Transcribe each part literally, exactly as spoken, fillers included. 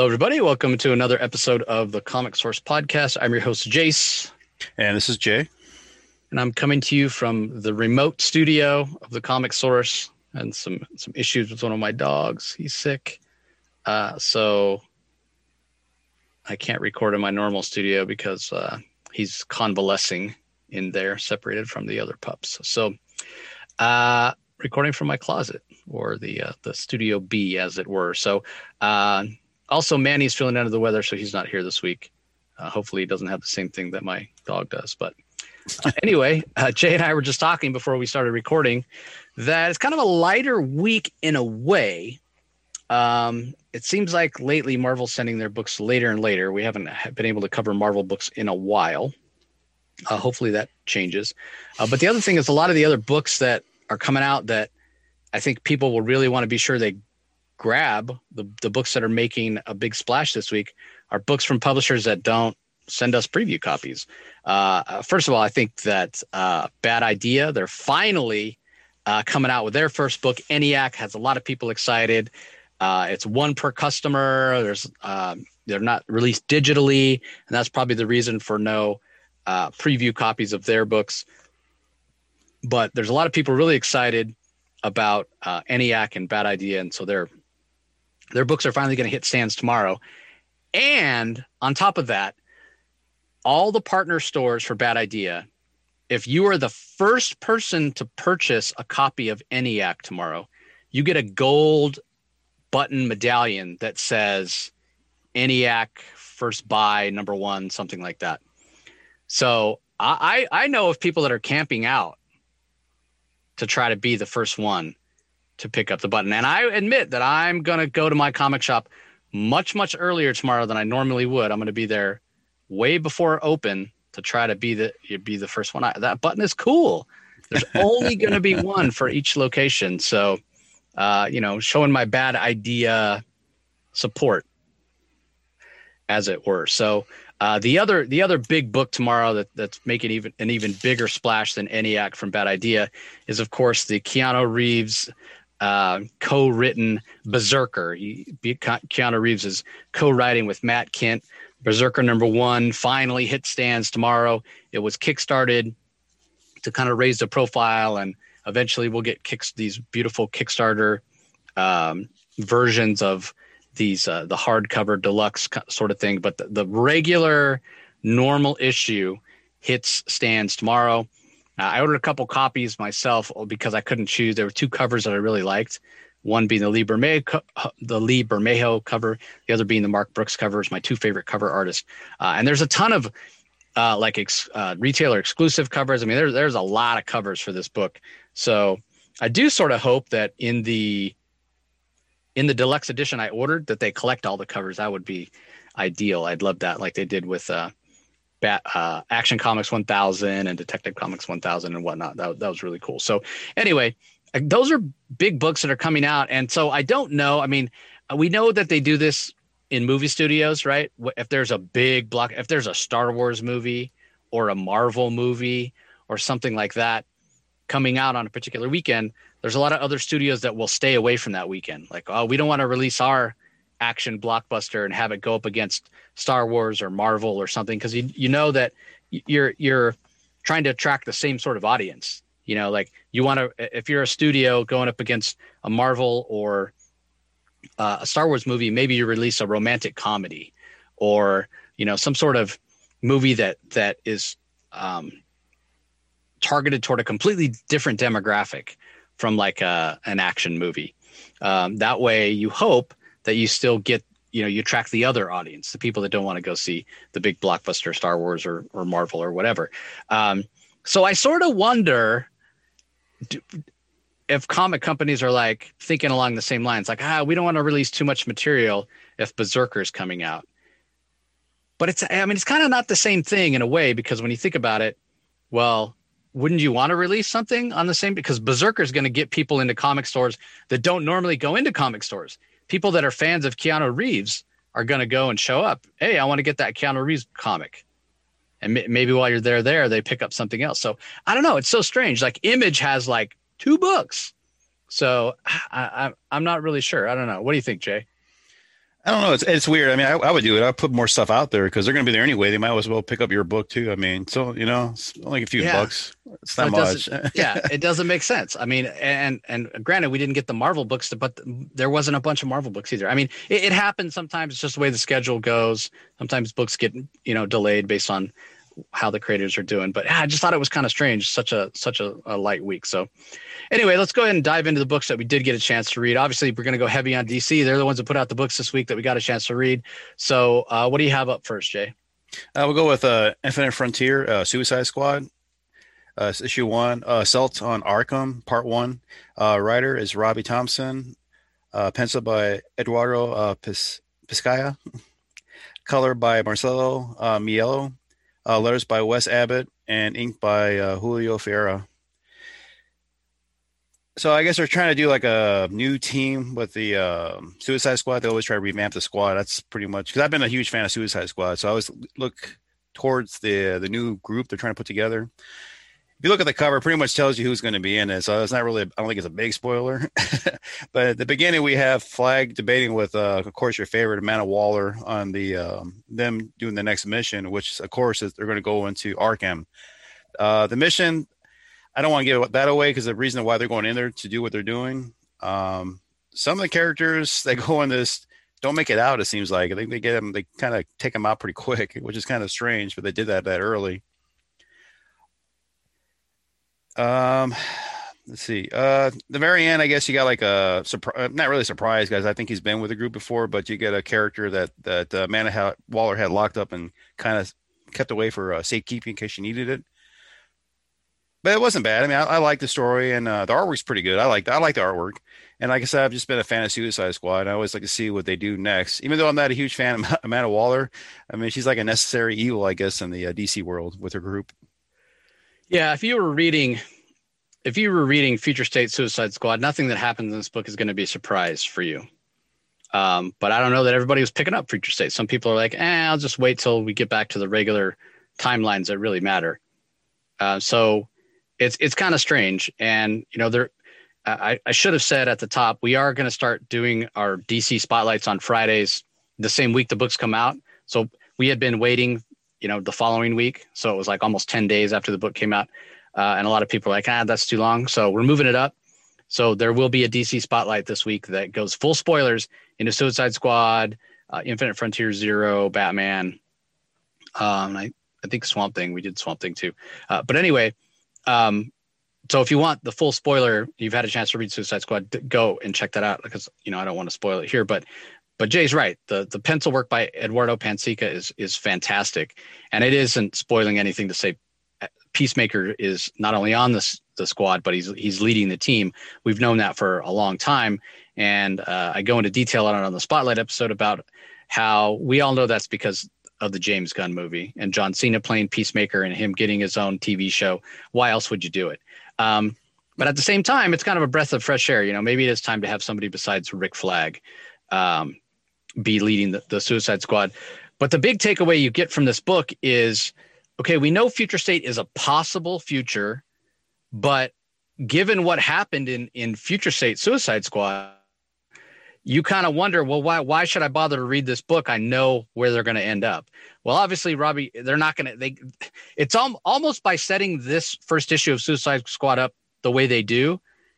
Hello, everybody. Welcome to another episode of the Comic Source Podcast. I'm your host, Jace. And this is Jay. And I'm coming to you from the remote studio of the Comic Source and some, some issues with one of my dogs. He's sick. Uh, so I can't record in my normal studio because uh, he's convalescing in there, separated from the other pups. So uh, recording from my closet or the uh, the Studio B, as it were. So uh, also, Manny's feeling under the weather, so he's not here this week. Uh, hopefully he doesn't have the same thing that my dog does. But uh, anyway, uh, Jay and I were just talking before we started recording that it's kind of a lighter week in a way. Um, it seems like lately Marvel's sending their books later and later. We haven't been able to cover Marvel books in a while. Uh, hopefully that changes. Uh, but the other thing is a lot of the other books that are coming out that I think people will really want to be sure they grab, the, the books that are making a big splash this week, are books from publishers that don't send us preview copies. Uh, first of all, I think that uh, Bad Idea, they're finally uh, coming out with their first book. ENIAC has a lot of people excited. Uh, it's one per customer. There's uh, they're not released digitally, and that's probably the reason for no uh, preview copies of their books. But there's a lot of people really excited about uh, ENIAC and Bad Idea, and so their their books are finally going to hit stands tomorrow. And on top of that, all the partner stores for Bad Idea, if you are the first person to purchase a copy of ENIAC tomorrow, you get a gold button medallion that says ENIAC first buy number one, something like that. So I, I know of people that are camping out to try to be the first one to pick up the button. And I admit that I'm going to go to my comic shop much, much earlier tomorrow than I normally would. I'm going to be there way before open to try to be the be the first one. I, that button is cool. There's only going to be one for each location. So, uh, you know, showing my Bad Idea support, as it were. So uh, the other the other big book tomorrow that, that's making even an even bigger splash than ENIAC from Bad Idea is, of course, the Keanu Reeves uh, co-written Berserker. He, Keanu Reeves is co-writing with Matt Kindt. Berserker number one finally hit stands tomorrow. It was kickstarted to kind of raise the profile, and eventually we'll get kicks these beautiful Kickstarter um, versions of these uh, the hardcover deluxe sort of thing. But the, the regular normal issue hits stands tomorrow. Uh, I ordered a couple copies myself because I couldn't choose. There were two covers that I really liked. One being the Lee Bermejo, the Lee Bermejo cover, the other being the Mark Brooks cover. Is my two favorite cover artists. Uh, and there's a ton of uh, like ex, uh, retailer exclusive covers. I mean, there's there's a lot of covers for this book. So I do sort of hope that in the in the deluxe edition I ordered that they collect all the covers. That would be ideal. I'd love that, like they did with uh, Bat, uh, Action Comics one thousand and Detective Comics one thousand and whatnot. That that was really cool. So anyway, those are big books that are coming out. And so I don't know. I mean, we know that they do this in movie studios, right? If there's a big block, if there's a Star Wars movie or a Marvel movie or something like that coming out on a particular weekend, there's a lot of other studios that will stay away from that weekend. Like, oh, we don't want to release our action blockbuster and have it go up against Star Wars or Marvel or something, because you you know that you're you're trying to attract the same sort of audience. You know, like you want to, if you're a studio going up against a Marvel or uh, a Star Wars movie, maybe you release a romantic comedy or, you know, some sort of movie that that is um, targeted toward a completely different demographic from like a, an action movie. Um, that way you hope that you still get, you know, you attract the other audience, the people that don't want to go see the big blockbuster Star Wars or, or Marvel or whatever. Um, so I sort of wonder do, if comic companies are like thinking along the same lines, like, ah, we don't want to release too much material if Berserker is coming out. But it's, I mean, it's kind of not the same thing in a way, because when you think about it, well, wouldn't you want to release something on the same, because Berserker is going to get people into comic stores that don't normally go into comic stores. People that are fans of Keanu Reeves are going to go and show up. Hey, I want to get that Keanu Reeves comic. And m- maybe while you're there, there, they pick up something else. So I don't know. It's so strange. Like Image has like two books. So I, I, I'm not really sure. I don't know. What do you think, Jay? I don't know. It's it's weird. I mean, I, I would do it. I'd put more stuff out there because they're going to be there anyway. They might as well pick up your book too. I mean, so you know, it's only a few Yeah. bucks. It's So not it doesn't, much. yeah, it doesn't make sense. I mean, and and granted, we didn't get the Marvel books, to, but there wasn't a bunch of Marvel books either. I mean, it, it happens sometimes. It's just the way the schedule goes. Sometimes books get you know delayed based on how the creators are doing. But yeah, I just thought it was kind of strange, such a such a, a light week. So anyway, let's go ahead and dive into the books that we did get a chance to read. Obviously, we're going to go heavy on D C. They're the ones that put out the books this week that we got a chance to read. So uh, what do you have up first, Jay? Uh, we'll go with uh, Infinite Frontier, uh, Suicide Squad, uh, it's issue one. Uh, Assault on Arkham, part one. Uh, writer is Robbie Thompson. Uh, pencil by Eduardo uh, Pis- Piscaya. Color by Marcelo uh, Mielo. Uh, letters by Wes Abbott and ink by uh, Julio Ferreira. So I guess they're trying to do like a new team with the um Suicide Squad. They always try to revamp the squad. That's pretty much because I've been a huge fan of Suicide Squad. So I always look towards the the new group they're trying to put together. If you look at the cover, it pretty much tells you who's going to be in it. So it's not really, I don't think it's a big spoiler. But at the beginning, we have Flag debating with, uh, of course, your favorite, Amanda Waller, on the um, them doing the next mission, which, of course, is they're going to go into Arkham. Uh, the mission, I don't want to give that away because the reason why they're going in there to do what they're doing. Um, some of the characters that go in this don't make it out, it seems like. I think they get them, they kind of take them out pretty quick, which is kind of strange, but they did that that early. Um, let's see. Uh, the very end, I guess you got like a surprise, not really surprise, guys. I think he's been with the group before, but you get a character that that uh, Amanda ha- Waller had locked up and kind of kept away for uh, safekeeping in case she needed it. But it wasn't bad. I mean, I, I like the story and uh, the artwork's pretty good. I like I like the artwork. And like I said, I've just been a fan of Suicide Squad. I always like to see what they do next. Even though I'm not a huge fan of Amanda Waller, I mean, she's like a necessary evil, I guess, in the uh, D C world with her group. Yeah, if you were reading if you were reading Future State Suicide Squad, nothing that happens in this book is going to be a surprise for you. Um, but I don't know that everybody was picking up Future State. Some people are like, eh, I'll just wait till we get back to the regular timelines that really matter. Uh, so it's it's kind of strange. And, you know, there I, I should have said at the top, we are going to start doing our D C spotlights on Fridays the same week the books come out. So we had been waiting, you know, the following week. So it was like almost ten days after the book came out. Uh, and a lot of people are like, ah, that's too long. So we're moving it up. So there will be a D C spotlight this week that goes full spoilers into Suicide Squad, uh, Infinite Frontier Zero, Batman. Um, I, I think Swamp Thing. We did Swamp Thing too. Uh, but anyway, um, so if you want the full spoiler, you've had a chance to read Suicide Squad, go and check that out because, you know, I don't want to spoil it here. But but Jay's right. The the pencil work by Eduardo Pansica is is fantastic. And it isn't spoiling anything to say Peacemaker is not only on the the squad, but he's he's leading the team. We've known that for a long time, and uh, I go into detail on it on the Spotlight episode about how we all know that's because of the James Gunn movie and John Cena playing Peacemaker and him getting his own T V show. Why else would you do it? Um, but at the same time, it's kind of a breath of fresh air. You know, maybe it is time to have somebody besides Rick Flag um, be leading the, the Suicide Squad. But the big takeaway you get from this book is, okay, we know Future State is a possible future, but given what happened in, in Future State Suicide Squad, you kind of wonder, well, why why should I bother to read this book? I know where they're going to end up. Well, obviously, Robbie, they're not going to. They, it's al- almost by setting this first issue of Suicide Squad up the way they do,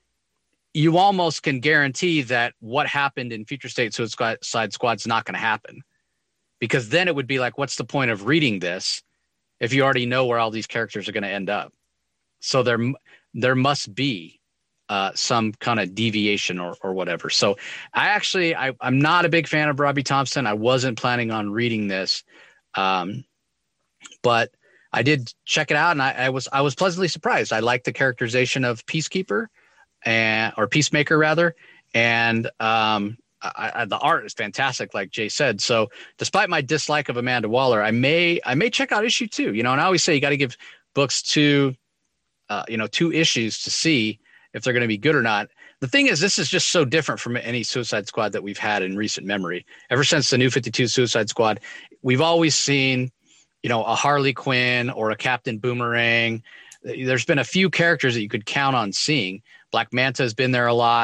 you almost can guarantee that what happened in Future State Suicide Squad is not going to happen, because then it would be like, what's the point of reading this if you already know where all these characters are going to end up? So there, there must be uh, some kind of deviation or, or whatever. So I actually, I, I'm not a big fan of Robbie Thompson. I wasn't planning on reading this, um, but I did check it out, and I, I was I was pleasantly surprised. I liked the characterization of Peacekeeper, and or Peacemaker rather, and um, I, I, the art is fantastic, like Jay said. So, despite my dislike of Amanda Waller, I may I may check out issue two. You know, and I always say you got to give books two, uh, you know, two issues to see if they're going to be good or not. The thing is, this is just so different from any Suicide Squad that we've had in recent memory. Ever since the New fifty-two Suicide Squad, we've always seen, you know, a Harley Quinn or a Captain Boomerang. There's been a few characters that you could count on seeing. Black Manta has been there a lot.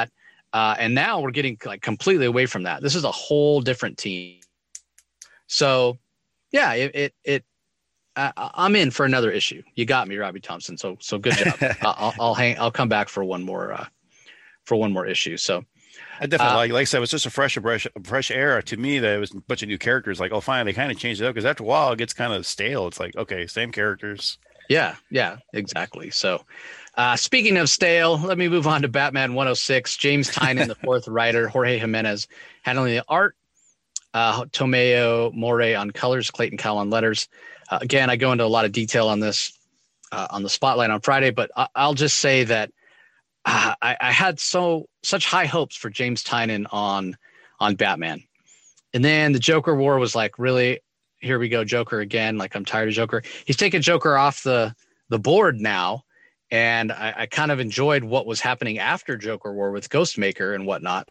Uh, and now we're getting like completely away from that. This is a whole different team. So yeah, it, it, it I, I'm in for another issue. You got me, Robbie Thompson. So, so good job. I'll, I'll hang, I'll come back for one more, uh, for one more issue. So I definitely uh, like, like I said, it was just a fresh, a fresh, a fresh era to me. That it was a bunch of new characters. Like, oh, fine, they kind of changed it up because after a while, it gets kind of stale. It's like, okay, same characters. Yeah, yeah, exactly. So, uh, speaking of stale, let me move on to Batman one oh six. James Tynion, the fourth writer, Jorge Jimenez handling the art, uh, Tomeo More on colors, Clayton Cowell on letters. Uh, again, I go into a lot of detail on this uh, on the Spotlight on Friday, but I- I'll just say that uh, I-, I had so such high hopes for James Tynion on on Batman, and then the Joker War was like, really, here we go, Joker again. Like, I'm tired of Joker. He's taken Joker off the the board now, and I, I kind of enjoyed what was happening after Joker War with Ghostmaker and whatnot.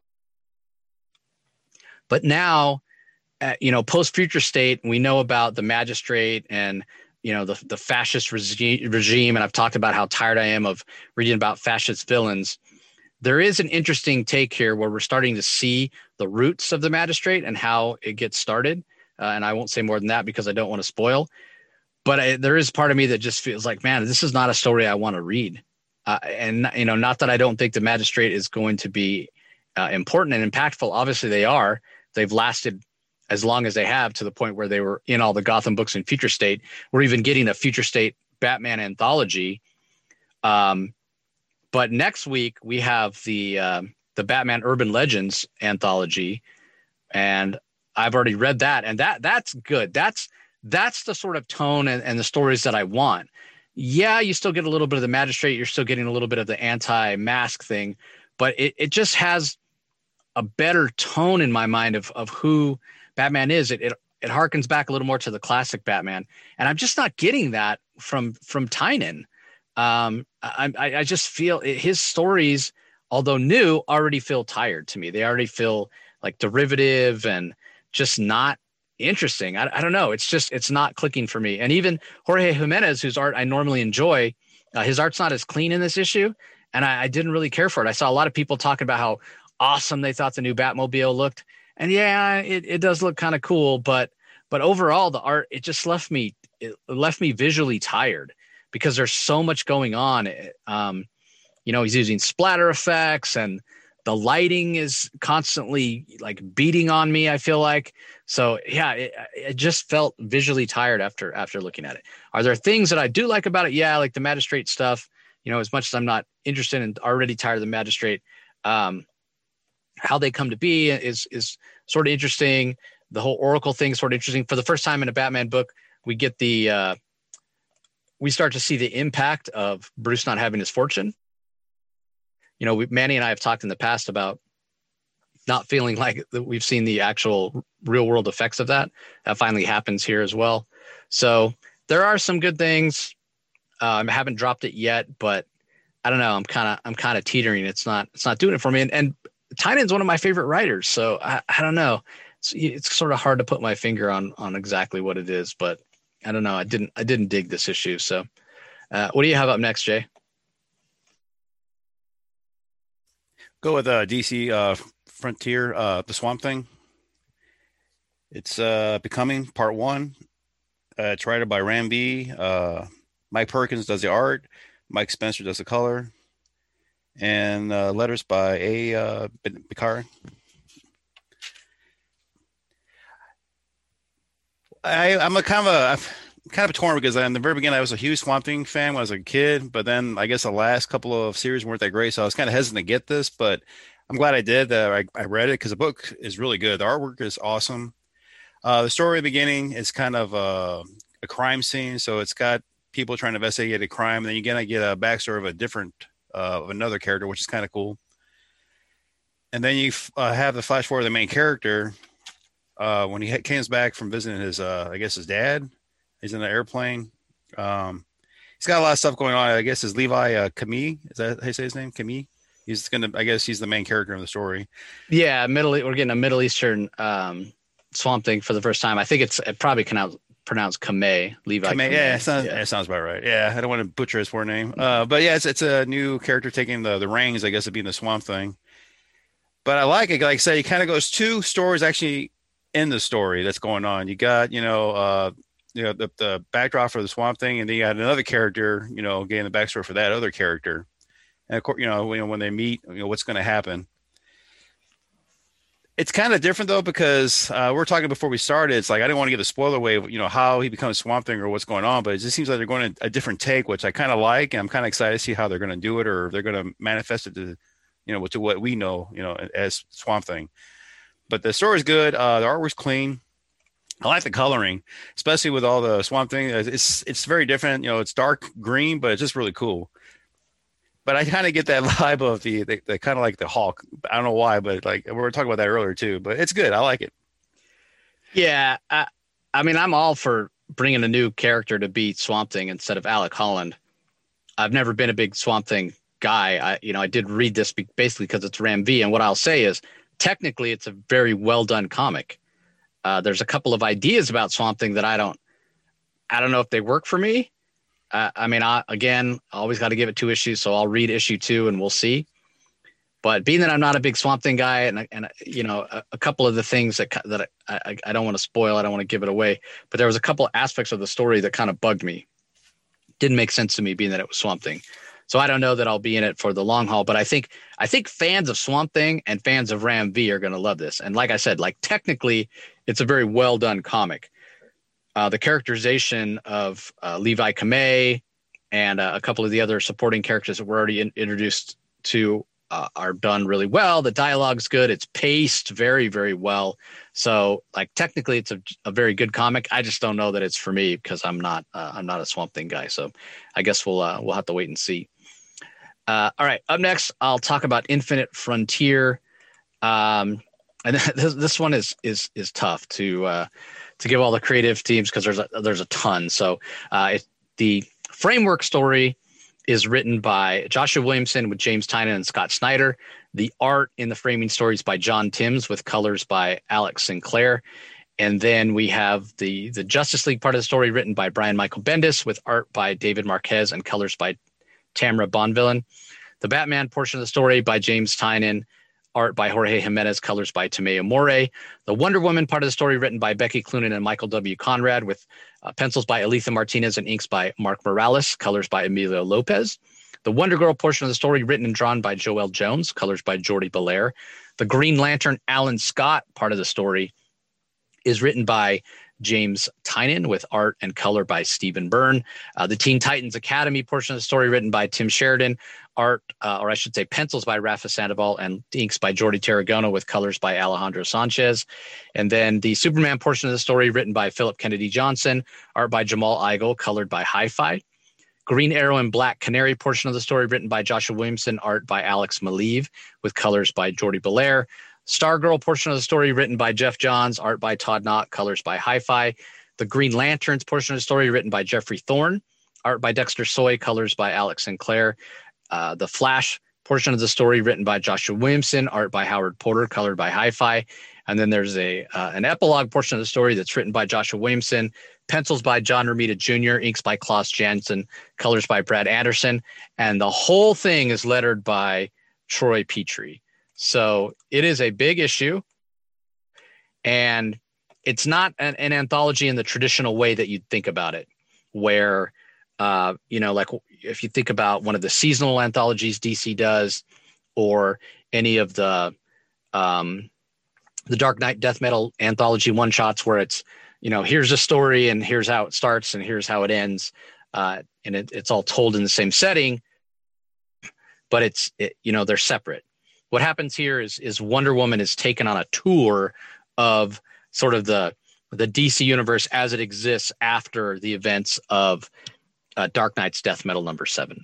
But now, uh, you know, post Future State, we know about the Magistrate and, you know, the the fascist regi- regime, and I've talked about how tired I am of reading about fascist villains. There is an interesting take here where we're starting to see the roots of the Magistrate and how it gets started. Uh, and I won't say more than that because I don't want to spoil. But I, there is part of me that just feels like, man, this is not a story I want to read. Uh, and, you know, not that I don't think the Magistrate is going to be uh, important and impactful. Obviously, they are. They've lasted as long as they have, to the point where they were in all the Gotham books in Future State. We're even getting a Future State Batman anthology. Um, but next week we have the uh, the Batman Urban Legends anthology, and I've already read that, and that that's good. That's that's the sort of tone and, and the stories that I want. Yeah, you still get a little bit of the Magistrate. You're still getting a little bit of the anti-mask thing, but it, it just has a better tone in my mind of of who Batman is. It, it it harkens back a little more to the classic Batman, and I'm just not getting that from from Tynion. Um, I, I I just feel it, his stories, although new, already feel tired to me. They already feel like derivative and just not interesting. I, I don't know. It's just it's not clicking for me. And even Jorge Jimenez, whose art I normally enjoy, uh, his art's not as clean in this issue, and I, I didn't really care for it. I saw a lot of people talking about how awesome they thought the new Batmobile looked. And yeah, it, it does look kind of cool, but but overall the art, it just left me it left me visually tired because there's so much going on. Um, you know, he's using splatter effects and the lighting is constantly like beating on me, I feel like. So yeah, it, it just felt visually tired after after looking at it. Are there things that I do like about it? Yeah, like the Magistrate stuff. You know, as much as I'm not interested and already tired of the Magistrate, um, how they come to be is is sort of interesting. The whole Oracle thing is sort of interesting. For the first time in a Batman book, we get the uh, we start to see the impact of Bruce not having his fortune. You know, we, Manny and I have talked in the past about not feeling like we've seen the actual real world effects of that. That finally happens here as well. So there are some good things. Um, I haven't dropped it yet, but I don't know. I'm kind of I'm kind of teetering. It's not it's not doing it for me. And, and Tynion's one of my favorite writers, so I, I don't know. It's, it's sort of hard to put my finger on on exactly what it is, but I don't know. I didn't I didn't dig this issue. So, uh, what do you have up next, Jay? Go with uh, D C uh, Frontier, uh, the Swamp Thing. It's uh, Becoming Part One. Uh, it's written by Ram V. Uh, Mike Perkins does the art. Mike Spencer does the color. And uh, letters by A. Uh, Bikari. I, I'm a kind of a I'm kind of torn because in the very beginning I was a huge Swamp Thing fan when I was a kid, but then I guess the last couple of series weren't that great, so I was kind of hesitant to get this. But I'm glad I did. Uh, I, I read it because the book is really good. The artwork is awesome. Uh, the story at the beginning is kind of uh, a crime scene, so it's got people trying to investigate a crime, and then you get, get a backstory of a different uh, of another character, which is kind of cool. And then you uh, have the flash forward of the main character uh, when he comes back from visiting his, uh, I guess his dad. He's in an airplane. Um, he's got a lot of stuff going on. I guess is Levi uh, Camille. Is that how you say his name? Camille. He's gonna. I guess he's the main character in the story. Yeah, middle. We're getting a Middle Eastern um, Swamp Thing for the first time. I think it's it probably pronounced pronounced Kamei. Levi. Kamei, yeah, it sounds, yeah, it sounds about right. Yeah, I don't want to butcher his forename. Uh, but yeah, it's it's a new character taking the the reins, I guess, of being the Swamp Thing. but I like it. Like I say, it kind of goes two stories actually in the story that's going on. You got, you know, uh, you know, the, the backdrop for the Swamp Thing, and then you got another character, you know, getting the backstory for that other character. And of course, you know, when, when they meet, you know, what's going to happen. It's kind of different though, because uh, we we're talking before we started. It's like I didn't want to give the spoiler away, of, you know, how he becomes Swamp Thing or what's going on, but it just seems like they're going a different take, which I kind of like, and I'm kind of excited to see how they're going to do it, or if they're going to manifest it to, you know, to what we know, you know, as Swamp Thing. But the story's good. Uh, the artwork's clean. I like the coloring, especially with all the Swamp Thing. It's it's very different. You know, it's dark green, but it's just really cool. But I kind of get that vibe of the, the, the kind of like the Hulk. I don't know why, but like we were talking about that earlier too. But it's good. I like it. Yeah, I, I mean, I'm all for bringing a new character to be Swamp Thing instead of Alec Holland. I've never been a big Swamp Thing guy. I, you know, I did read this basically because it's Ram V, and what I'll say is, technically, it's a very well done comic. Uh, there's a couple of ideas about Swamp Thing that I don't, I don't know if they work for me. Uh, I mean, I, again, I always got to give it two issues, so I'll read issue two and we'll see. But being that I'm not a big Swamp Thing guy, and and you know, a, a couple of the things that that I, I, I don't want to spoil, I don't want to give it away. But there was a couple of aspects of the story that kind of bugged me. Didn't make sense to me, being that it was Swamp Thing. So I don't know that I'll be in it for the long haul. But I think I think fans of Swamp Thing and fans of Ram V are going to love this. And like I said, like technically, it's a very well done comic. Uh, the characterization of uh, Levi Kamei and uh, a couple of the other supporting characters that we're already in, introduced to uh, are done really well. The dialogue's good. It's paced very, very well. So, like, technically, it's a, a very good comic. I just don't know that it's for me because I'm not uh, I'm not a Swamp Thing guy. So, I guess we'll uh, we'll have to wait and see. Uh, all right, up next, I'll talk about Infinite Frontier. Um, and this, this one is is is tough to. Uh, to give all the creative teams, because there's a, there's a ton. So uh, it, the framework story is written by Joshua Williamson with James Tynion and Scott Snyder. The art in the framing story is by John Timms with colors by Alex Sinclair. And then we have the, the Justice League part of the story written by Brian Michael Bendis with art by David Marquez and colors by Tamara Bonvillain. The Batman portion of the story by James Tynion, art by Jorge Jimenez, colors by Tomeo More. The Wonder Woman part of the story written by Becky Cloonan and Michael W. Conrad with uh, pencils by Aletha Martinez and inks by Mark Morales, colors by Emilio Lopez. The Wonder Girl portion of the story written and drawn by Joelle Jones, colors by Jordi Belair. The Green Lantern Alan Scott part of the story is written by James Tynion with art and color by Stephen Byrne. Uh, the Teen Titans Academy portion of the story written by Tim Sheridan, art, uh, or I should say pencils by Rafa Sandoval and inks by Jordi Tarragona with colors by Alejandro Sanchez. And then the Superman portion of the story written by Philip Kennedy Johnson, art by Jamal Igle, colored by Hi-Fi. Green Arrow and Black Canary portion of the story written by Joshua Williamson, art by Alex Maleev with colors by Jordi Belair. Stargirl portion of the story written by Jeff Johns, art by Todd Knott, colors by Hi-Fi. The Green Lanterns portion of the story written by Jeffrey Thorne, art by Dexter Soy, colors by Alex Sinclair. Uh, the Flash portion of the story written by Joshua Williamson, art by Howard Porter, colored by Hi-Fi. And then there's a uh, an epilogue portion of the story that's written by Joshua Williamson, pencils by John Romita Junior, inks by Klaus Janson, colors by Brad Anderson. And the whole thing is lettered by Troy Petrie. So it is a big issue, and it's not an, an anthology in the traditional way that you'd think about it, where, uh, you know, like if you think about one of the seasonal anthologies D C does, or any of the um, the Dark Knight Death Metal anthology one shots, where it's, you know, here's a story and here's how it starts and here's how it ends, uh, and it, it's all told in the same setting, but it's it, you know, they're separate. What happens here is is Wonder Woman is taken on a tour of sort of the the D C universe as it exists after the events of uh, Dark Knight's Death Metal number seven.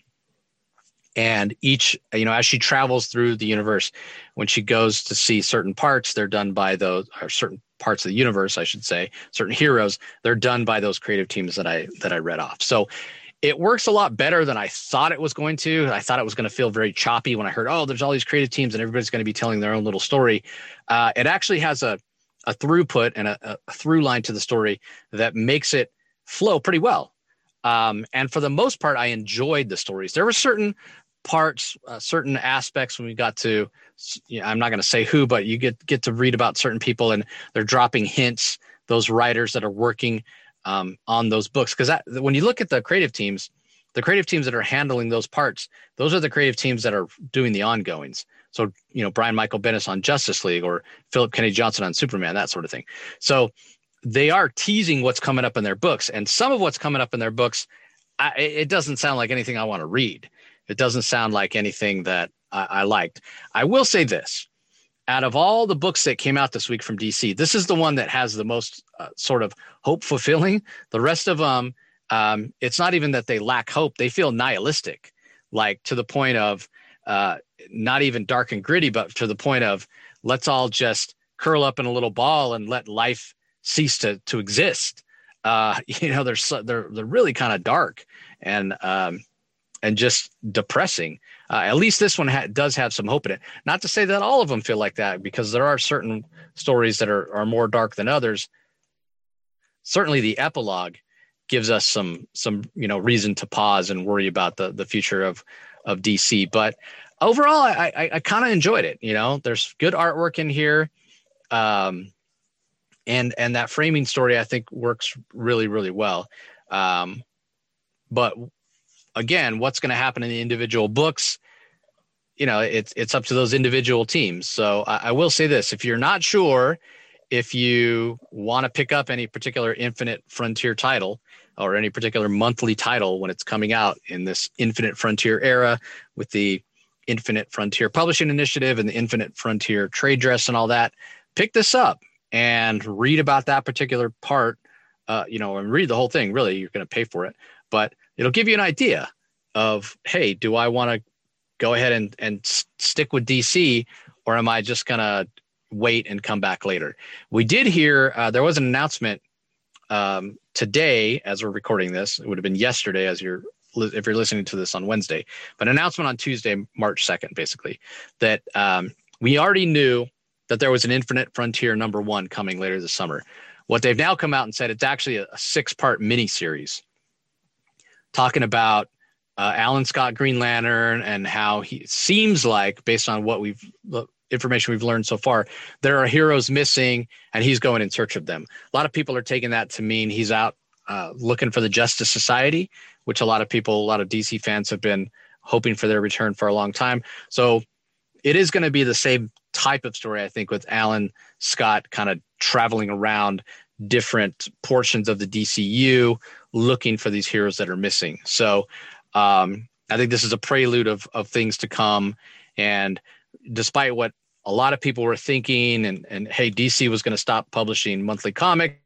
And each, you know, as she travels through the universe, when she goes to see certain parts, they're done by those, or certain parts of the universe, I should say, certain heroes, they're done by those creative teams that I that I read off. So it works a lot better than I thought it was going to. I thought it was going to feel very choppy when I heard, oh, there's all these creative teams and everybody's going to be telling their own little story. Uh, it actually has a, a throughput and a, a through line to the story that makes it flow pretty well. Um, and for the most part, I enjoyed the stories. There were certain parts, uh, certain aspects when we got to, you know, I'm not going to say who, but you get, get to read about certain people and they're dropping hints, those writers that are working um, on those books. Because when you look at the creative teams, the creative teams that are handling those parts, those are the creative teams that are doing the ongoings. So, you know, Brian Michael Bendis on Justice League or Philip Kennedy Johnson on Superman, that sort of thing. So they are teasing what's coming up in their books. And some of what's coming up in their books, I, it doesn't sound like anything I want to read. It doesn't sound like anything that I, I liked. I will say this. Out of all the books that came out this week from D C, this is the one that has the most uh, sort of hope fulfilling. The rest of them, um, it's not even that they lack hope. They feel nihilistic, like to the point of uh, not even dark and gritty, but to the point of let's all just curl up in a little ball and let life cease to, to exist. Uh, you know, they're, so, they're, they're really kind of dark and, um, and just depressing. Uh, at least this one ha- does have some hope in it. Not to say that all of them feel like that, because there are certain stories that are, are more dark than others. Certainly the epilogue gives us some, some, you know, reason to pause and worry about the, the future of, of D C. But overall, I, I, I kind of enjoyed it. You know, there's good artwork in here. Um, and, and that framing story, I think, works really, really well. Um, but again, what's going to happen in the individual books, you know, it's, it's up to those individual teams. So I, I will say this, if you're not sure if you want to pick up any particular Infinite Frontier title or any particular monthly title when it's coming out in this Infinite Frontier era with the Infinite Frontier Publishing Initiative and the Infinite Frontier trade dress and all that, pick this up and read about that particular part, uh, you know, and read the whole thing. Really, you're going to pay for it, but it'll give you an idea of, hey, do I want to go ahead and, and s- stick with D C, or am I just going to wait and come back later? We did hear, uh, there was an announcement um, today as we're recording this. It would have been yesterday as you're, if you're listening to this on Wednesday, but an announcement on Tuesday, March second, basically, that um, we already knew that there was an Infinite Frontier number one coming later this summer. What they've now come out and said, it's actually a, a six-part miniseries talking about uh, Alan Scott Green Lantern and how he seems like, based on what we've the information we've learned so far, there are heroes missing and he's going in search of them. A lot of people are taking that to mean he's out uh, looking for the Justice Society, which a lot of people, a lot of D C fans have been hoping for their return for a long time. So it is going to be the same type of story, I think, with Alan Scott kind of traveling around different portions of the D C U looking for these heroes that are missing. So um, I think this is a prelude of, of things to come. And despite what a lot of people were thinking, and, and hey, D C was going to stop publishing monthly comic,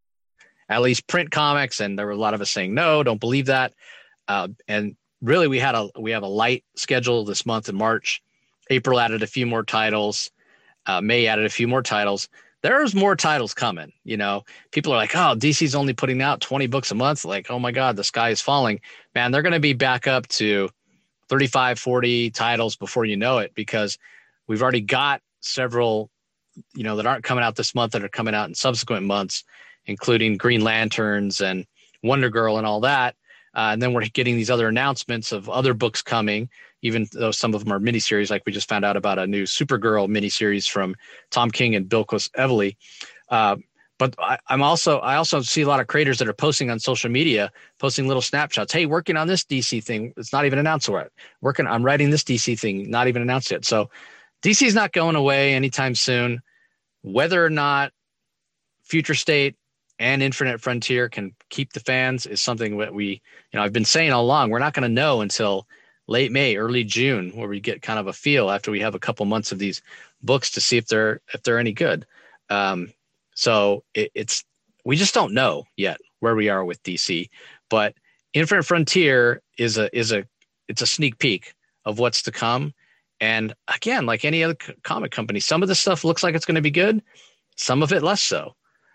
at least print comics, and there were a lot of us saying, no, don't believe that. Uh, and really, we had a we have a light schedule this month in March. April added a few more titles. Uh, May added a few more titles. There's more titles coming. You know, people are like, oh, D C's only putting out twenty books a month. Like, oh my God, the sky is falling. Man, they're going to be back up to thirty-five, forty titles before you know it, because we've already got several, you know, that aren't coming out this month that are coming out in subsequent months, including Green Lanterns and Wonder Girl and all that. Uh, and then we're getting these other announcements of other books coming, even though some of them are miniseries, like we just found out about a new Supergirl miniseries from Tom King and Bilquis Evely. Uh, but I, I'm also, I also see a lot of creators that are posting on social media, posting little snapshots. Hey, working on this D C thing. It's not even announced yet. Working, I'm writing this D C thing, not even announced yet. So D C is not going away anytime soon. Whether or not Future State and Infinite Frontier can keep the fans is something that we, you know, I've been saying all along. We're not going to know until late May, early June, where we get kind of a feel after we have a couple months of these books to see if they're if they're any good. Um, so it, it's we just don't know yet where we are with D C. But Infinite Frontier is a is a it's a sneak peek of what's to come. And again, like any other comic company, some of the stuff looks like it's going to be good, some of it less so.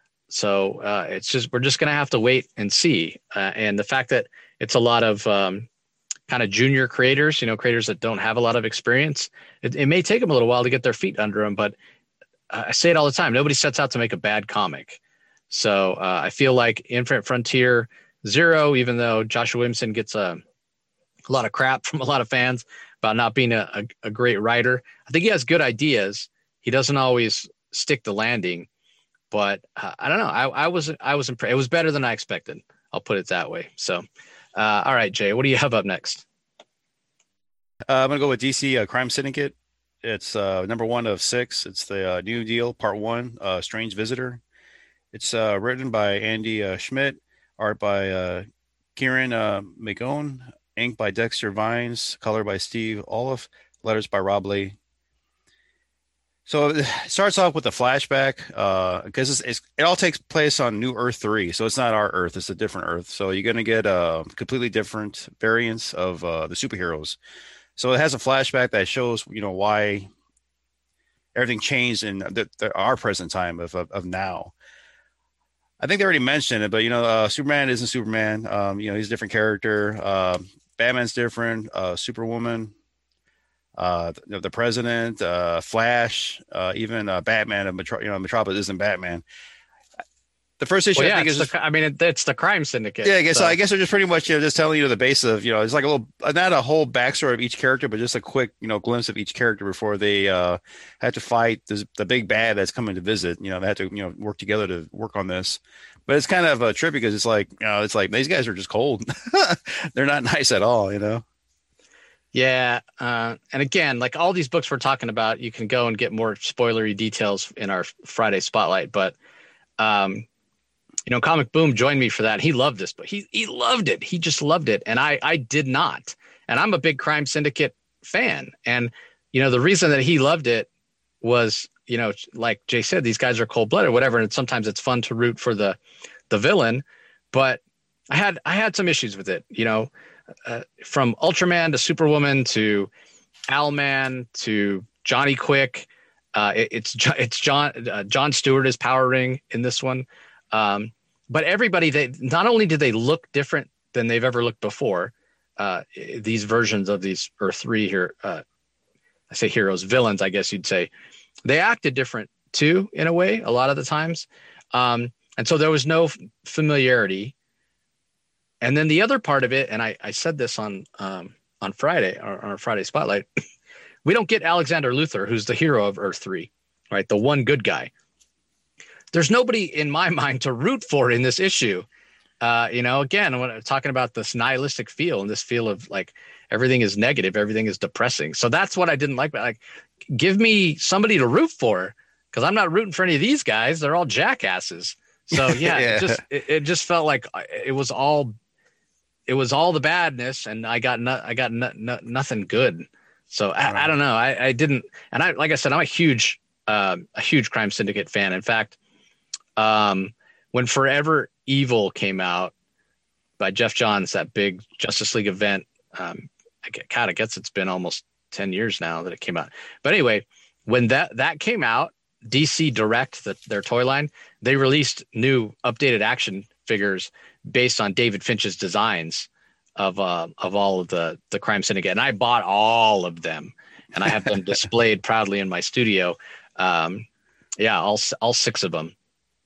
So uh, it's just we're just going to have to wait and see. Uh, and the fact that it's a lot of um, kind of junior creators, you know, creators that don't have a lot of experience, it, it may take them a little while to get their feet under them. But I say it all the time. Nobody sets out to make a bad comic. So uh, I feel like Infinite Frontier Zero, even though Joshua Williamson gets a a lot of crap from a lot of fans about not being a, a, a great writer. I think he has good ideas. He doesn't always stick the landing, but uh, I don't know. I, I was I was impressed. It was better than I expected. I'll put it that way. So, uh, all right, Jay, what do you have up next? Uh, I'm gonna go with D C uh, Crime Syndicate. It's uh, number one of six. It's the uh, New Deal Part One, uh, Strange Visitor. It's uh, written by Andy uh, Schmidt, art by uh, Kieran uh, McGowan, ink by Dexter Vines, color by Steve Olive, letters by Rob Lee. So it starts off with a flashback because uh, it's, it's, it all takes place on New Earth three. So it's not our Earth, it's a different Earth. So you're going to get a completely different variants of uh, the superheroes. So it has a flashback that shows, you know, why everything changed in the, the, our present time of, of, of now. I think they already mentioned it, but, you know, uh, Superman isn't Superman. Um, you know, he's a different character. Uh, Batman's different. Uh, Superwoman, uh, the, the president, uh, Flash, uh, even uh, Batman, of Metro- you know, Metropolis isn't Batman. The first issue, well, yeah, I think, is the, just, I mean, it, it's the Crime Syndicate. Yeah, I guess so. I guess they're just pretty much, you know, just telling you the base of, you know, it's like a little, not a whole backstory of each character, but just a quick, you know, glimpse of each character before they uh, had to fight this, the big bad that's coming to visit. You know, they had to, you know, work together to work on this. But it's kind of a trip because it's like, you know, it's like these guys are just cold. They're not nice at all, you know. Yeah, uh, and again, like all these books we're talking about, you can go and get more spoilery details in our Friday spotlight. But um, you know, Comic Boom joined me for that. He loved this book. He he loved it. He just loved it, and I I did not. And I'm a big Crime Syndicate fan. And you know, the reason that he loved it was, you know, like Jay said, these guys are cold blooded, or whatever. And sometimes it's fun to root for the the villain. But I had I had some issues with it. You know, uh, from Ultraman to Superwoman to Owlman to Johnny Quick. Uh, it, it's it's John uh, John Stewart is Power Ring in this one. Um, but everybody, they not only did they look different than they've ever looked before, uh, these versions of these Earth three here, uh, I say heroes, villains, I guess you'd say, they acted different too, in a way, a lot of the times. Um, and so there was no f- familiarity. And then the other part of it, and I, I said this on um, on Friday, or on our Friday Spotlight, we don't get Alexander Luthor, who's the hero of Earth three, right? The one good guy. There's nobody in my mind to root for in this issue. Uh, you know, again, when I'm talking about this nihilistic feel and this feel of like everything is negative, everything is depressing. So that's what I didn't like. Like, give me somebody to root for, because I'm not rooting for any of these guys. They're all jackasses. So yeah, Yeah. It just it, it just felt like it was all it was all the badness, and I got no, I got no, no, nothing good. So I, I don't know. I, I didn't, and I like I said, I'm a huge uh, a huge Crime Syndicate fan. In fact. Um, when Forever Evil came out by Jeff Johns, that big Justice League event, um, I get, God, I guess it's been almost ten years now that it came out. But anyway, when that, that came out, D C Direct, the, their toy line, they released new updated action figures based on David Finch's designs of uh, of all of the, the Crime Syndicate. And I bought all of them, and I have them displayed proudly in my studio. Um, yeah, all all six of them.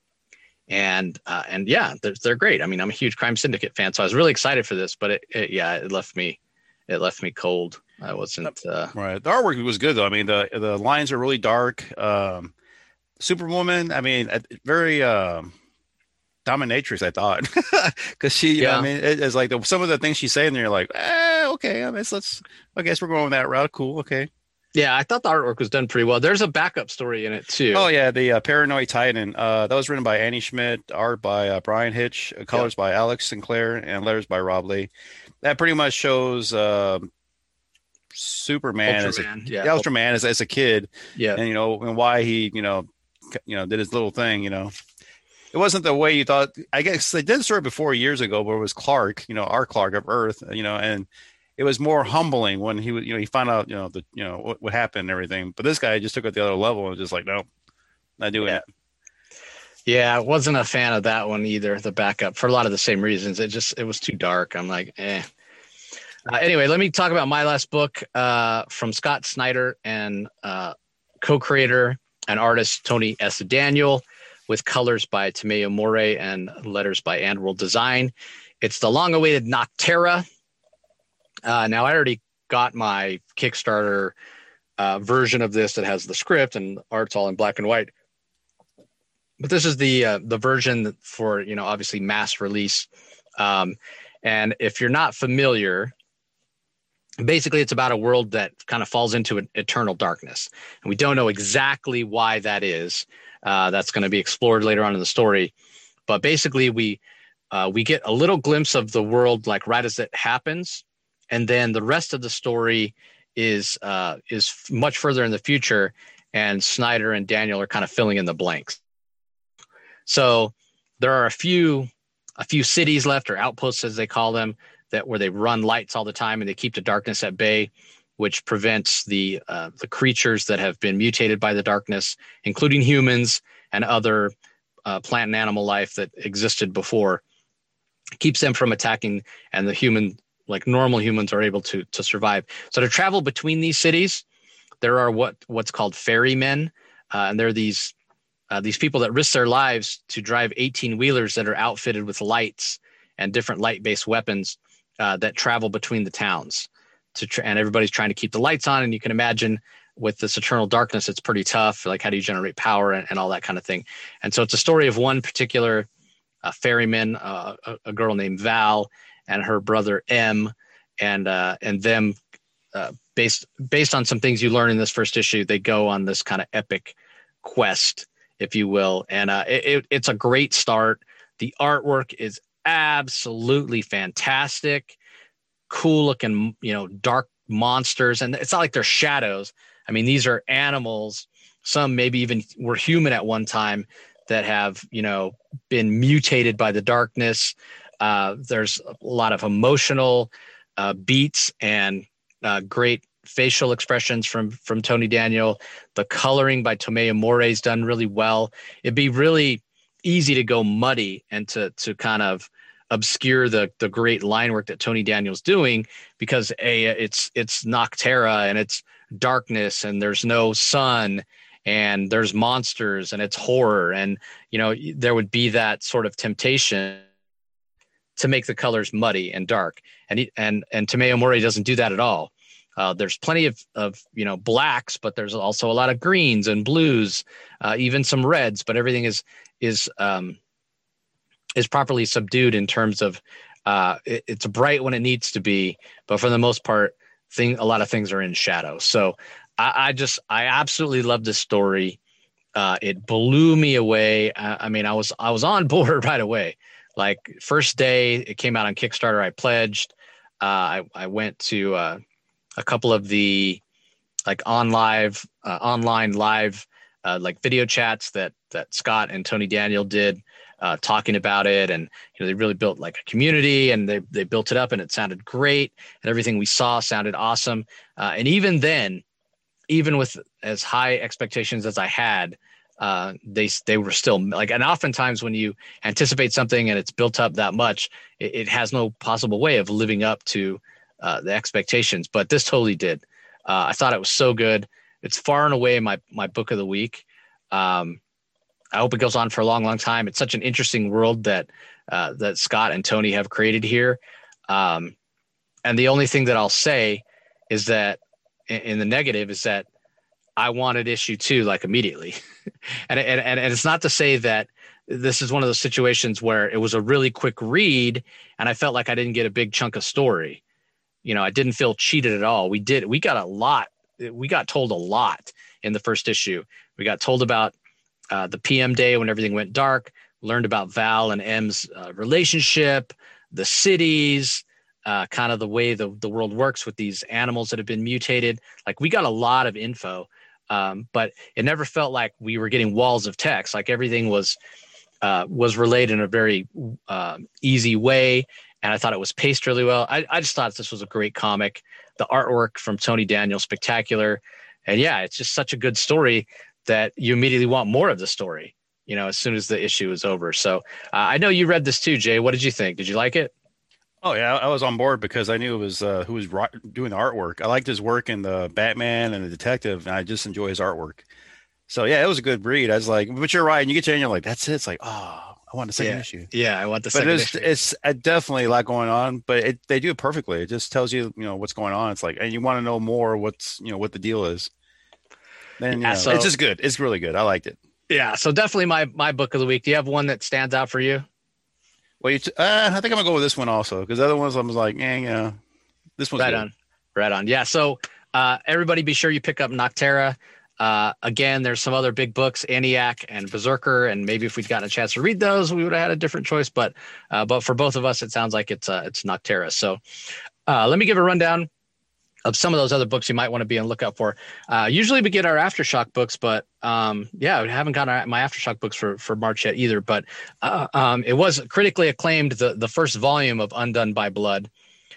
And, uh, and yeah, they're, they're great. I mean, I'm a huge Crime Syndicate fan, so I was really excited for this, but it, it yeah, it left me, it left me cold. I wasn't, uh, right. The artwork was good though. I mean, the, the lines are really dark. Um, Superwoman, I mean, very, um, dominatrix, I thought, cause she, yeah. I mean, it, it's like the, some of the things she's saying there, you're like, eh, okay, I mean, let's, I guess we're going that route. Cool. Okay. Yeah, I thought the artwork was done pretty well. There's a backup story in it too. Oh yeah, the uh, Paranoid Titan. Uh, that was written by Annie Schmidt, art by uh, Brian Hitch, uh, colors yep. by Alex Sinclair, and letters by Rob Lee. That pretty much shows uh, Superman Ultraman, as a yeah. Ultraman as, as a kid, yeah, and you know, and why he, you know, you know, did his little thing. You know, it wasn't the way you thought. I guess they did a story before years ago, where it was Clark, you know, our Clark of Earth, you know, and. It was more humbling when he was, you know, he found out, you know, the, you know, what, what happened and everything. But this guy just took it to the other level and was just like, no, not doing yeah. it. Yeah, I wasn't a fan of that one either. The backup, for a lot of the same reasons. It just, it was too dark. I'm like, eh. Uh, anyway, let me talk about my last book uh, from Scott Snyder and uh, co-creator and artist Tony S. Daniel, with colors by Tomeo Morey and letters by Andworld Design. It's the long-awaited Nocterra. Uh, now I already got my Kickstarter uh, version of this that has the script and art's all in black and white. But this is the uh, the version for, you know, obviously mass release. Um, and if you're not familiar, basically it's about a world that kind of falls into an eternal darkness. And we don't know exactly why that is. Uh, that's going to be explored later on in the story. But basically we uh, we get a little glimpse of the world like right as it happens. And then the rest of the story is uh, is much further in the future. And Snyder and Daniel are kind of filling in the blanks. So there are a few a few cities left, or outposts as they call them, that where they run lights all the time and they keep the darkness at bay, which prevents the uh, the creatures that have been mutated by the darkness, including humans and other uh, plant and animal life that existed before, keeps them from attacking, and the human, like normal humans, are able to to survive. So to travel between these cities, there are what what's called ferrymen, uh, and they're these uh, these people that risk their lives to drive eighteen wheelers that are outfitted with lights and different light-based weapons uh, that travel between the towns. To tra- and everybody's trying to keep the lights on, and you can imagine with this eternal darkness, it's pretty tough. Like, how do you generate power and, and all that kind of thing? And so it's a story of one particular uh, ferryman, uh, a, a girl named Val, and her brother M, and uh, and them uh, based based on some things you learn in this first issue. They go on this kind of epic quest, if you will, and uh, it, it, it's a great start. The artwork is absolutely fantastic. Cool looking, you know, dark monsters, and it's not like they're shadows. I mean, these are animals. Some maybe even were human at one time that have, you know, been mutated by the darkness. Uh, there's a lot of emotional uh, beats and uh, great facial expressions from from Tony Daniel. The coloring by Tomeu Morey is done really well. It'd be really easy to go muddy and to to kind of obscure the the great line work that Tony Daniel's doing, because a it's it's Noctera and it's darkness and there's no sun and there's monsters and it's horror, and you know there would be that sort of temptation to make the colors muddy and dark, and he, and and Tomeu Morey doesn't do that at all. Uh, there's plenty of of you know blacks, but there's also a lot of greens and blues, uh, even some reds, but everything is is um, is properly subdued in terms of uh, it, it's bright when it needs to be, but for the most part, thing a lot of things are in shadow. So I, I just I absolutely love this story. Uh, it blew me away. I, I mean, I was I was on board right away. Like, first day it came out on Kickstarter, I pledged. Uh, I I went to uh, a couple of the like on live uh, online live uh, like video chats that that Scott and Tony Daniel did. Uh, talking about it, and you know they really built like a community, and they they built it up, and it sounded great, and everything we saw sounded awesome. Uh, and even then, even with as high expectations as I had, uh, they they were still like. And oftentimes, when you anticipate something and it's built up that much, it, it has no possible way of living up to uh, the expectations. But this totally did. Uh, I thought it was so good. It's far and away my my book of the week. Um, I hope it goes on for a long, long time. It's such an interesting world that uh, that Scott and Tony have created here. Um, and the only thing that I'll say is that in, in the negative is that I wanted issue two like immediately. and, and, and, and it's not to say that this is one of those situations where it was a really quick read and I felt like I didn't get a big chunk of story. You know, I didn't feel cheated at all. We did. We got a lot. We got told a lot in the first issue. We got told about Uh, the P M day when everything went dark, learned about Val and M's uh, relationship, the cities, uh, kind of the way the, the world works with these animals that have been mutated. Like, we got a lot of info, um, but it never felt like we were getting walls of text. Like, everything was uh, was relayed in a very uh, easy way, and I thought it was paced really well. I, I just thought this was a great comic. The artwork from Tony Daniel, spectacular. And yeah, it's just such a good story that you immediately want more of the story, you know, as soon as the issue is over. So uh, I know you read this too, Jay. What did you think? Did you like it? Oh yeah, I was on board because I knew it was uh, who was ro- doing the artwork. I liked his work in the Batman and the Detective, and I just enjoy his artwork. So yeah, it was a good read. I was like, but you're right. And you get to and you're like, that's it. It's like, oh, I I want a second yeah, issue. yeah. I want the But second it's issue. it's uh, definitely a lot going on. But it, they do it perfectly. It just tells you, you know, what's going on. It's like, and you want to know more. What's you know what the deal is. Then you Yeah. know, it's So just good. It's really good. I liked it. yeah. So definitely my my book of the week. Do you have one that stands out for you? Well, you t- uh, I think I'm gonna go with this one also because the other ones I was like, eh, yeah, this one's Right good. on. Right on. Yeah. So uh, everybody be sure you pick up Noctera. Uh, again, there's some other big books, ENIAC and Berserker, and maybe if we'd gotten a chance to read those, we would have had a different choice. But uh, but for both of us, it sounds like it's uh, it's Noctera. So uh, let me give a rundown of some of those other books you might want to be on the lookout for. Uh, usually we get our Aftershock books, but um, yeah, we haven't gotten our, my Aftershock books for, for March yet either. But uh, um, it was critically acclaimed, the, the first volume of Undone by Blood.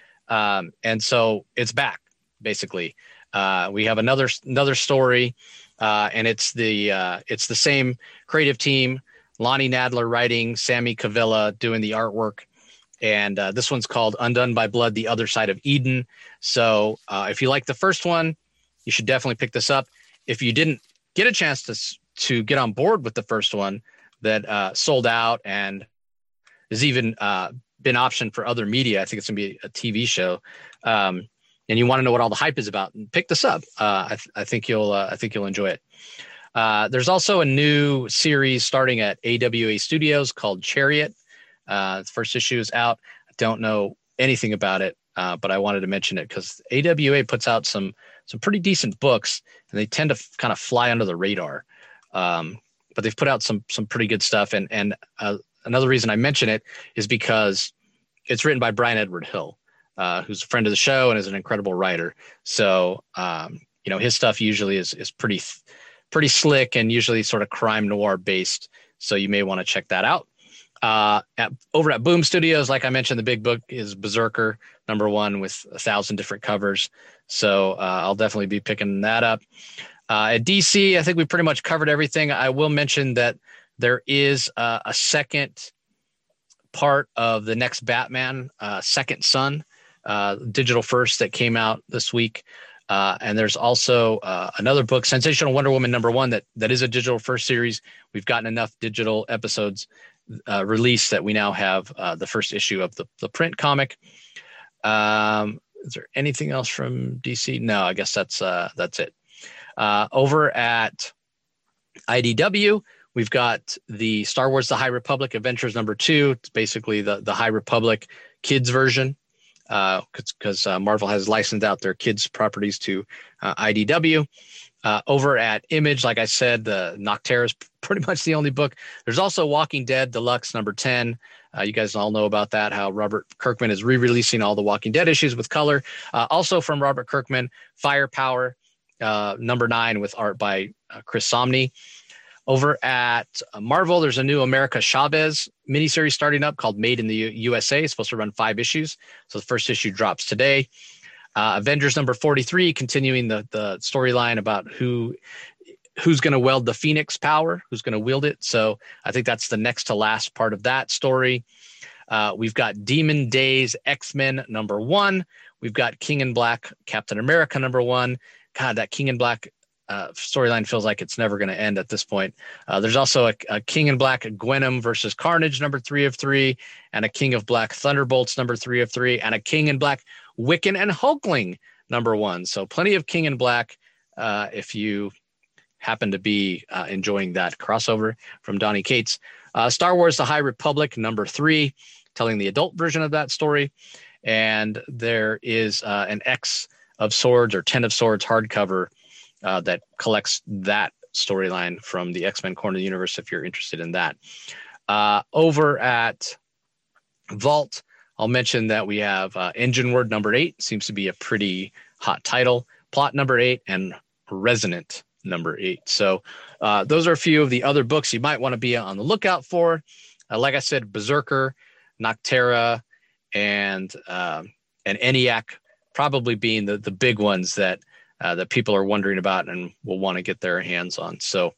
Um, and so it's back, basically. Uh, we have another another story, uh, and it's the uh, it's the same creative team, Lonnie Nadler writing, Sammy Cavilla doing the artwork. And uh, this one's called Undone by Blood, The Other Side of Eden. So uh, if you like the first one, you should definitely pick this up. If you didn't get a chance to to get on board with the first one that uh, sold out and has even uh, been optioned for other media, I think it's going to be a T V show, um, and you want to know what all the hype is about, pick this up. Uh, I, th- I think you'll uh, I think you'll enjoy it. Uh, there's also a new series starting at A W A Studios called Chariot. Uh, the first issue is out. I don't know anything about it, uh, but I wanted to mention it because A W A puts out some some pretty decent books, and they tend to f- kind of fly under the radar. Um, but they've put out some some pretty good stuff. And and uh, another reason I mention it is because it's written by Brian Edward Hill, uh, who's a friend of the show and is an incredible writer. So um, you know his stuff usually is is pretty pretty slick and usually sort of crime noir based. So you may want to check that out. Uh, at, over at Boom Studios, like I mentioned, the big book is Berserker, number one with a thousand different covers. So uh, I'll definitely be picking that up. Uh, at D C, I think we pretty much covered everything. I will mention that there is uh, a second part of the next Batman, uh, Second Son, uh, digital first, that came out this week. Uh, and there's also uh, another book, Sensational Wonder Woman number one, that that is a digital first series. We've gotten enough digital episodes uh, released that we now have uh, the first issue of the, the print comic. Um, is there anything else from D C? No, I guess that's uh, that's it. Uh, over at I D W, we've got the Star Wars The High Republic Adventures number two. It's basically the, the High Republic kids version, because uh, uh, Marvel has licensed out their kids properties to uh, I D W. Uh, over at Image, like I said, the Noctera is pretty much the only book. There's also Walking Dead Deluxe number ten. Uh, you guys all know about that, how Robert Kirkman is re-releasing all the Walking Dead issues with color. Uh, also from Robert Kirkman, Firepower uh, number nine with art by uh, Chris Somney. Over at Marvel, there's a new America Chavez miniseries starting up called Made in the U- USA. It's supposed to run five issues. So the first issue drops today. Uh, Avengers number forty-three, continuing the, the storyline about who who's going to wield the Phoenix power, who's going to wield it. So I think that's the next to last part of that story. Uh, we've got Demon Days X-Men number one. We've got King in Black Captain America number one. God, that King in Black Uh, storyline feels like it's never going to end at this point. Uh, there's also a, a King in Black Gwenom versus Carnage number three of three, and a King of Black Thunderbolts number three of three, and a King in Black Wiccan and Hulkling number one. So plenty of King in Black uh, if you happen to be uh, enjoying that crossover from Donny Cates. Uh, Star Wars The High Republic number three, telling the adult version of that story. And there is uh, an X of Swords or Ten of Swords hardcover Uh, that collects that storyline from the X-Men Corner of the Universe, if you're interested in that. Uh, over at Vault, I'll mention that we have uh, Engine Word number eight, seems to be a pretty hot title, Plot number eight, and Resonant number eight. So uh, those are a few of the other books you might want to be on the lookout for. Uh, like I said, Berserker, Noctera, and uh, and ENIAC probably being the, the big ones that Uh, that people are wondering about and will want to get their hands on. So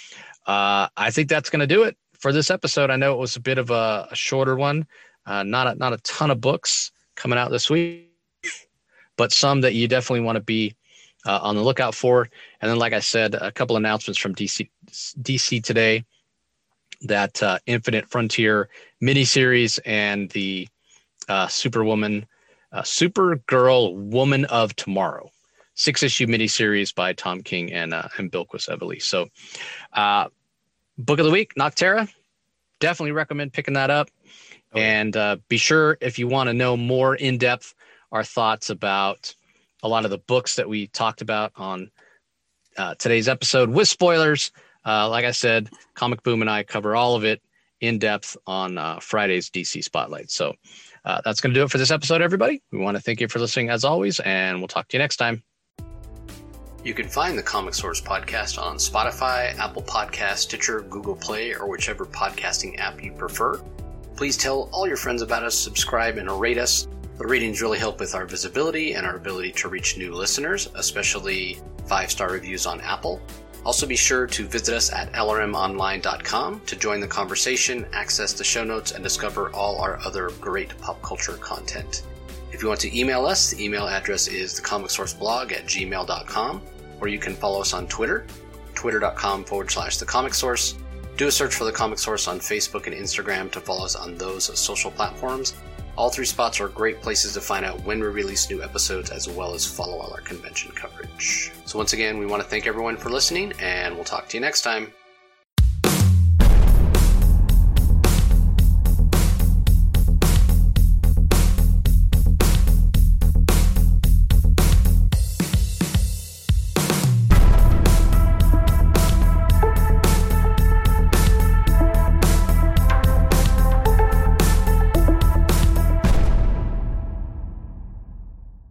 uh, I think that's going to do it for this episode. I know it was a bit of a, a shorter one, uh, not a, not a ton of books coming out this week, but some that you definitely want to be uh, on the lookout for. And then, like I said, a couple announcements from D C D C today. that uh, Infinite Frontier miniseries and the uh, Superwoman, uh, Supergirl Woman of Tomorrow, six-issue miniseries by Tom King and uh, and Bilquis Evely. So, uh, book of the week, Nocterra. Definitely recommend picking that up. Oh, yeah. And uh, be sure, if you want to know more in depth, our thoughts about a lot of the books that we talked about on uh, today's episode with spoilers. Uh, like I said, Comic Boom and I cover all of it in depth on uh, Friday's D C Spotlight. So uh, that's going to do it for this episode, everybody. We want to thank you for listening as always, and we'll talk to you next time. You can find the Comic Source podcast on Spotify, Apple Podcasts, Stitcher, Google Play, or whichever podcasting app you prefer. Please tell all your friends about us, subscribe, and rate us. The ratings really help with our visibility and our ability to reach new listeners, especially five-star reviews on Apple. Also be sure to visit us at L R M online dot com to join the conversation, access the show notes, and discover all our other great pop culture content. If you want to email us, the email address is thecomicsourceblog at gmail dot com, or you can follow us on Twitter, twitter.com forward slash the Comic Source. Do a search for the Comic Source on Facebook and Instagram to follow us on those social platforms. All three spots are great places to find out when we release new episodes, as well as follow all our convention coverage. So once again, we want to thank everyone for listening, and we'll talk to you next time.